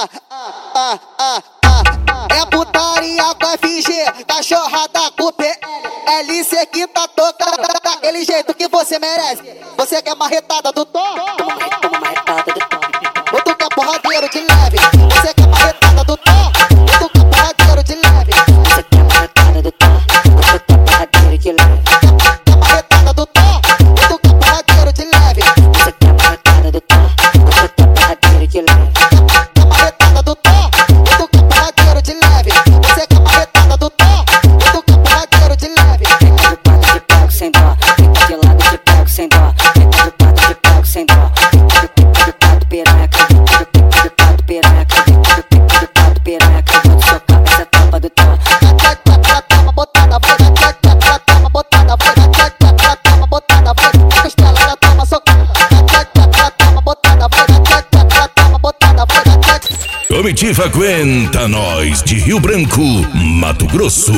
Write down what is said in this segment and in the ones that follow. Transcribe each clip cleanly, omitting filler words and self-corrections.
É putaria com FG, cachorrada com PL. LC que tá tocando daquele jeito que você merece. Você quer marretada do tom? Toma marretada do tom. Ou tu quer porradeiro de leve? Você quer marretada do tom? Ou tu quer porradeiro de leve? Você quer marretada do tom? Você quer porradeiro de leve? Quer marretada do tom? Ou tu quer porradeiro de leve? Você quer marretada do tom? Você quer porradeiro de leve? Quer marretada do tom? Ou tu quer porradeiro de leve? Você quer marretada do tom? Ou tu quer porradeiro de leve? Fica do pato de pego sem dó. Fica de lado de pego sem dó. Fica do pato de pego sem dó. Fica do pato perereca. Fica do pato perereca. Fica do pato perereca. Vou te socar essa tampa do tom. Toma botada, vai. Toma botada, vai. Toma botada, vai. A costela ela toma socada. Toma botada, vai. Toma botada, vai. Comitiva Aguenta Nós de Rio Branco, Mato Grosso.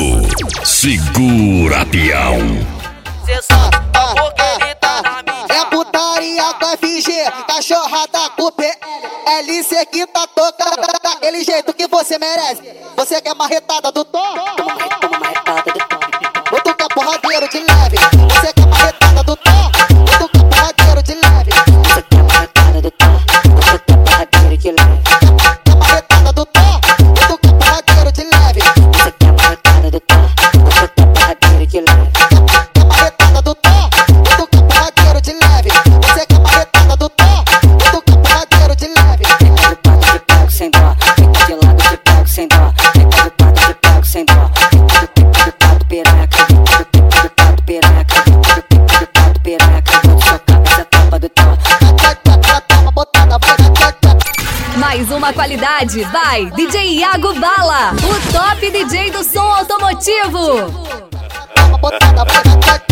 Segura, peão. Cê sabe porque ele tá na mídia. É putaria com FG, cachorrada com PL. LC que tá tocando daquele jeito que você merece. Você quer marretada do tom? Toma marretada do tom. Ou tu quer porradeiro de leve? Você quer marretada do tom? Ou tu quer porradeiro de leve? Você quer marretada do tom? Você quer porradeiro de leve? Quer marretada do tom? Ou tu quer porradeiro de leve? Você quer marretada do tom? Você quer porradeiro de leve? Quer marretada do tom? Ou tu quer porradeiro de leve? Você quer marretada do tom? Ou tu quer porradeiro de leve? Fica do pato de pego sem dó. Fica de lado de pego sem dó. Fica do pato de pego sem dó. Fica do pato perereca. Fica do pato perereca. Fica do pato perereca. Vou te socar essa tampa do tom. Toma botada, vai. Mais uma qualidade, vai, DJ Iago Bala, o top DJ do som automotivo. Toma botada, vai.